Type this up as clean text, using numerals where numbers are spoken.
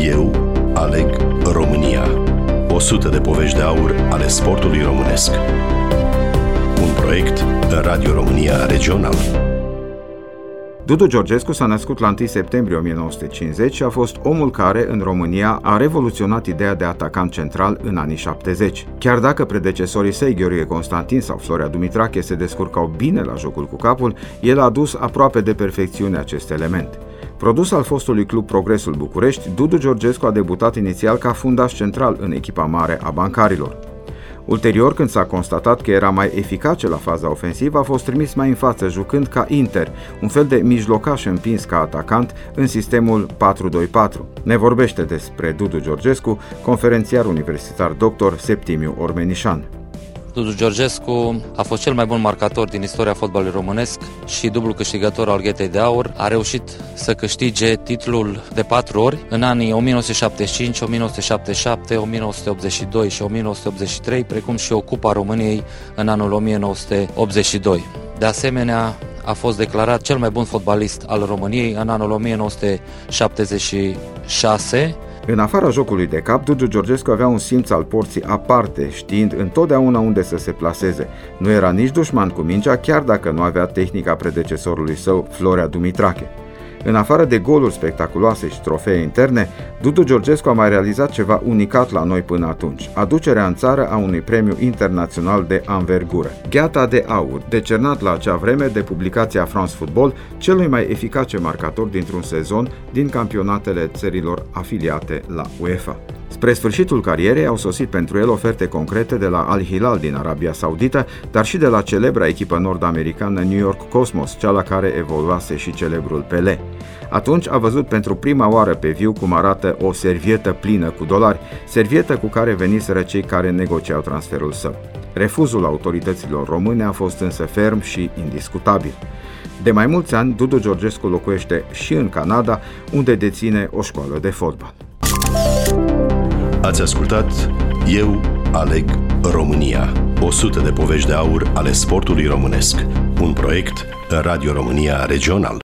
Eu aleg România. 100 de povești de aur ale sportului românesc. Un proiect Radio România Regional. Dudu Georgescu s-a născut la 1 septembrie 1950 și a fost omul care, în România, a revoluționat ideea de atacant central în anii 70. Chiar dacă predecesorii săi, Gheorghe Constantin sau Florea Dumitrache, se descurcau bine la jocul cu capul, el a adus aproape de perfecțiune acest element. Produs al fostului club Progresul București, Dudu Georgescu a debutat inițial ca fundaș central în echipa mare a bancarilor. Ulterior, când s-a constatat că era mai eficace la faza ofensivă, a fost trimis mai în față, jucănd ca inter, un fel de mijlocaș împins ca atacant în sistemul 4-2-4. Ne vorbește despre Dudu Georgescu conferențiar universitar dr. Septimiu Ormenișan. Dudu Georgescu a fost cel mai bun marcator din istoria fotbalului românesc și dublu câștigător al Ghetei de Aur. A reușit să câștige titlul de 4 ori în anii 1975, 1977, 1982 și 1983, precum și o Cupa României în anul 1982. De asemenea, a fost declarat cel mai bun fotbalist al României în anul 1976. În afara jocului de cap, Dudu Georgescu avea un simț al porții aparte, știind întotdeauna unde să se plaseze. Nu era nici dușman cu mingea, chiar dacă nu avea tehnica predecesorului său, Florea Dumitrache. În afară de goluri spectaculoase și trofee interne, Dudu Georgescu a mai realizat ceva unicat la noi până atunci, aducerea în țară a unui premiu internațional de anvergură, Gheata de Aur, decernat la acea vreme de publicația France Football, celui mai eficace marcator dintr-un sezon din campionatele țărilor afiliate la UEFA. Spre sfârșitul carierei au sosit pentru el oferte concrete de la Al Hilal din Arabia Saudită, dar și de la celebra echipă nord-americană New York Cosmos, cea la care evoluase și celebrul Pelé. Atunci a văzut pentru prima oară pe viu cum arată o servietă plină cu dolari, servietă cu care veniseră cei care negociau transferul său. Refuzul autorităților române a fost însă ferm și indiscutabil. De mai mulți ani, Dudu Georgescu locuiește și în Canada, unde deține o școală de fotbal. Ați ascultat Eu aleg România. 100 de povești de aur ale sportului românesc. Un proiect Radio România Regional.